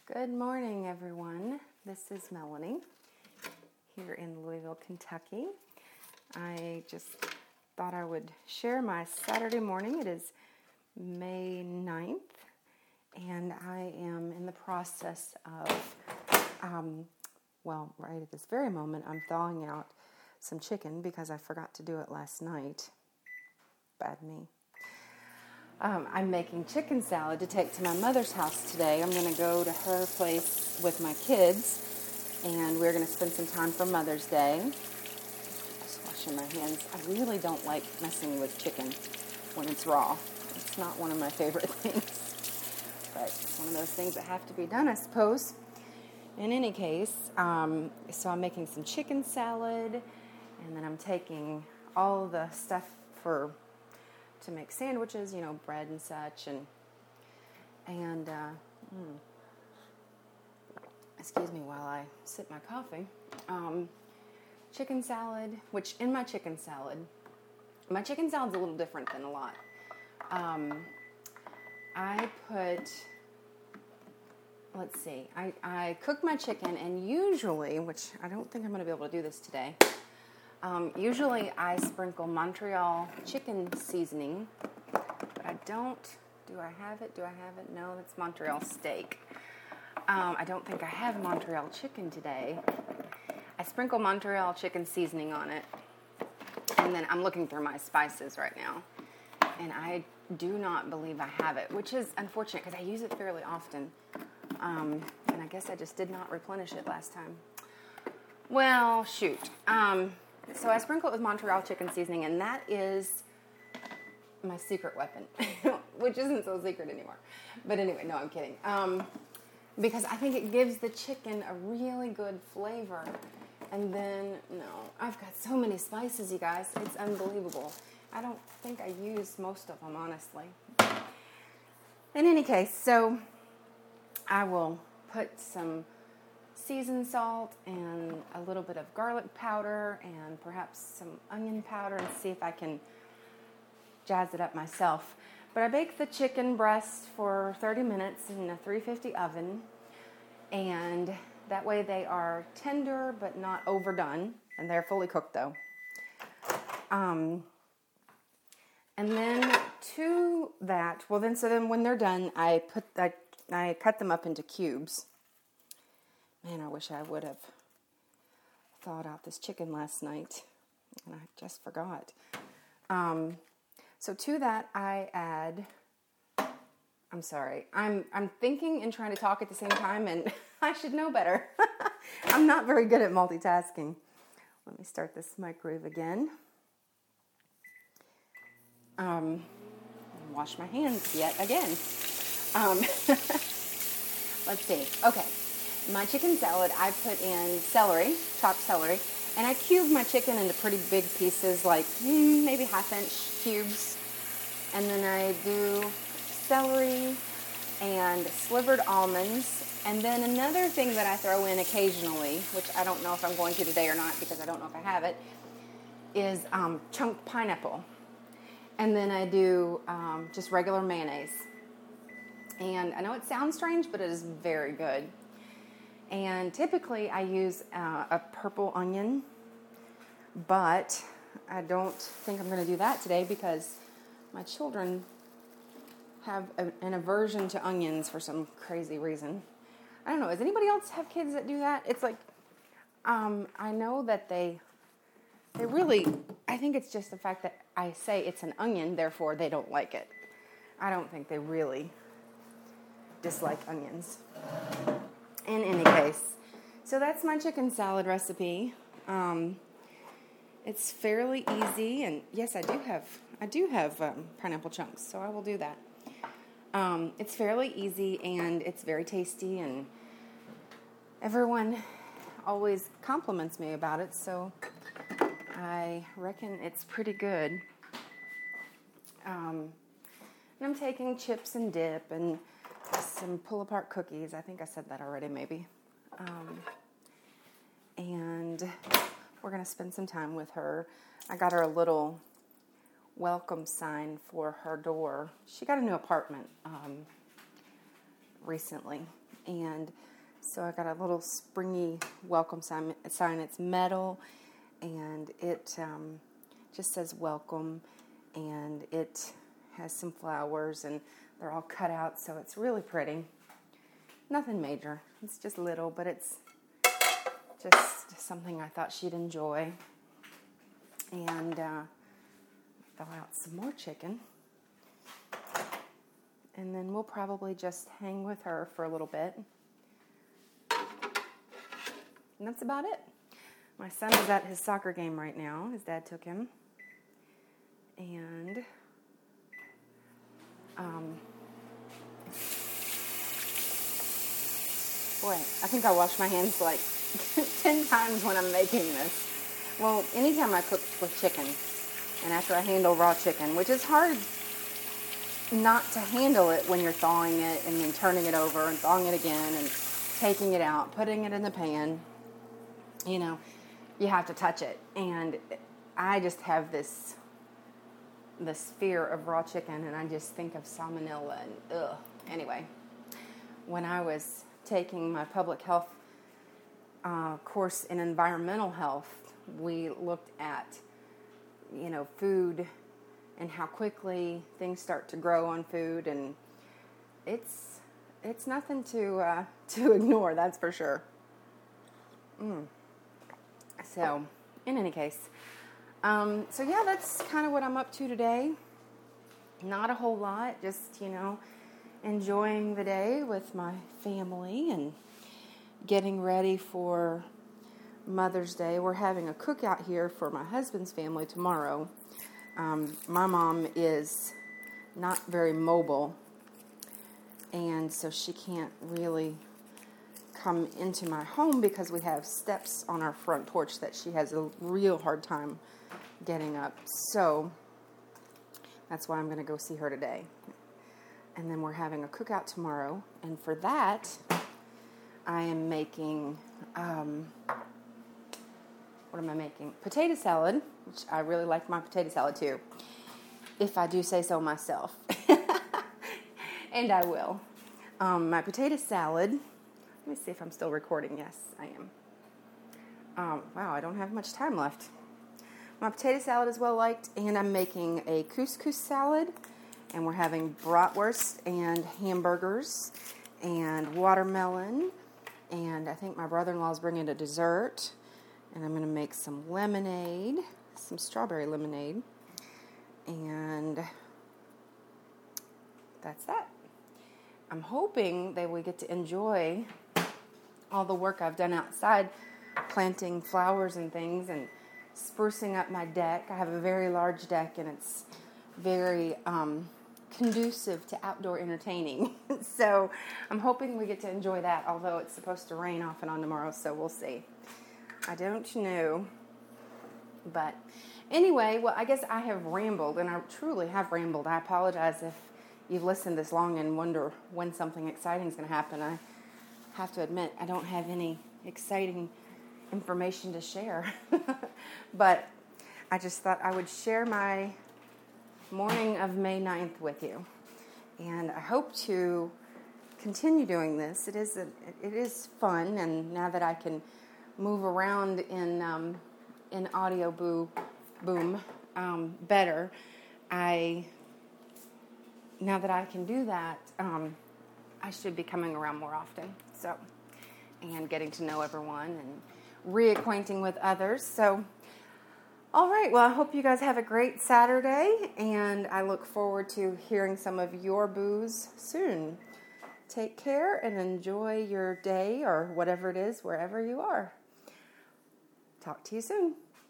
Good morning, everyone. This is Melanie here in Louisville, Kentucky. I just thought I would share my Saturday morning. It is May 9th, and I am in the process of, right at this very moment, I'm thawing out some chicken because I forgot to do it last night. Bad me. I'm making chicken salad to take to my mother's house today. I'm going to go to her place with my kids, and we're going to spend some time for Mother's Day. Just washing my hands. I really don't like messing with chicken when it's raw. It's not one of my favorite things, but it's one of those things that have to be done, I suppose. In any case, so I'm making some chicken salad, and then I'm taking all the stuff to make sandwiches, bread and such, and excuse me while I sip my coffee. Chicken salad, which in my chicken salad's a little different than a lot. I cook my chicken, and usually, which I don't think I'm going to be able to do this today, usually I sprinkle Montreal chicken seasoning, but I don't. Do I have it? No, it's Montreal steak. I don't think I have Montreal chicken today. I sprinkle Montreal chicken seasoning on it, and then I'm looking through my spices right now, and I do not believe I have it, which is unfortunate because I use it fairly often, and I guess I just did not replenish it last time. Well, shoot. So I sprinkle it with Montreal chicken seasoning, and that is my secret weapon, which isn't so secret anymore. But anyway, no, I'm kidding. Because I think it gives the chicken a really good flavor. And then, I've got so many spices, you guys. It's unbelievable. I don't think I use most of them, honestly. In any case, so I will put some seasoned salt and a little bit of garlic powder and perhaps some onion powder and see if I can jazz it up myself. But I bake the chicken breast for 30 minutes in a 350 oven, and that way they are tender but not overdone, and they're fully cooked though. And then to that, so then when they're done, I cut them up into cubes. Man, I wish I would have thawed out this chicken last night, and I just forgot. So to that, I add. I'm sorry. I'm thinking and trying to talk at the same time, and I should know better. I'm not very good at multitasking. Let me start this microwave again. Wash my hands yet again. Let's see. Okay. My chicken salad, I put in celery, chopped celery, and I cube my chicken into pretty big pieces, like maybe half-inch cubes. And then I do celery and slivered almonds. And then another thing that I throw in occasionally, which I don't know if I'm going to today or not because I don't know if I have it, is chunked pineapple. And then I do just regular mayonnaise. And I know it sounds strange, but it is very good. And typically I use a purple onion, but I don't think I'm going to do that today because my children have an aversion to onions for some crazy reason. I don't know. Does anybody else have kids that do that? It's like, I know that they really, I think it's just the fact that I say it's an onion, therefore they don't like it. I don't think they really dislike onions. In any case, so that's my chicken salad recipe. It's fairly easy, and yes, I do have pineapple chunks, so I will do that. It's fairly easy, and it's very tasty, and everyone always compliments me about it, so I reckon it's pretty good. And I'm taking chips and dip and some pull-apart cookies. I think I said that already, maybe. And we're going to spend some time with her. I got her a little welcome sign for her door. She got a new apartment recently. And so I got a little springy welcome sign. It's metal, and it just says welcome, and it has some flowers, and they're all cut out, so it's really pretty. Nothing major. It's just little, but it's just something I thought she'd enjoy. And thaw out some more chicken. And then we'll probably just hang with her for a little bit. And that's about it. My son is at his soccer game right now. His dad took him. And boy, I think I wash my hands like 10 times when I'm making this. Well, anytime I cook with chicken, and after I handle raw chicken, which is hard not to handle it when you're thawing it and then turning it over and thawing it again and taking it out, putting it in the pan, you know, you have to touch it. And I just have this fear of raw chicken, and I just think of salmonella and ugh. Anyway, when I was taking my public health course in environmental health, we looked at, food and how quickly things start to grow on food, and it's nothing to ignore, that's for sure. So, in any case, that's kind of what I'm up to today. Not a whole lot, just, enjoying the day with my family and getting ready for Mother's Day. We're having a cookout here for my husband's family tomorrow. My mom is not very mobile, and so she can't really come into my home because we have steps on our front porch that she has a real hard time getting up. So that's why I'm going to go see her today. And then we're having a cookout tomorrow, and for that, I am making, what am I making? Potato salad, which I really like my potato salad too, if I do say so myself. And I will. My potato salad, let me see if I'm still recording. Yes, I am. Wow, I don't have much time left. My potato salad is well liked, and I'm making a couscous salad, and we're having bratwurst and hamburgers and watermelon, and I think my brother-in-law is bringing a dessert, and I'm going to make some lemonade, some strawberry lemonade, and that's that. I'm hoping that we get to enjoy all the work I've done outside, planting flowers and things and sprucing up my deck. I have a very large deck, and it's very conducive to outdoor entertaining. So I'm hoping we get to enjoy that, although it's supposed to rain off and on tomorrow, so we'll see. I don't know. But anyway, well, I guess I have rambled, and I truly have rambled. I apologize if you've listened this long and wonder when something exciting is going to happen. I have to admit, I don't have any exciting information to share. But I just thought I would share my morning of May 9th with you. And I hope to continue doing this. It is fun, and now that I can move around in audio boom better, now that I can do that, I should be coming around more often. So, and getting to know everyone and reacquainting with others. So, all right. Well, I hope you guys have a great Saturday, and I look forward to hearing some of your boos soon. Take care and enjoy your day or whatever it is, wherever you are. Talk to you soon.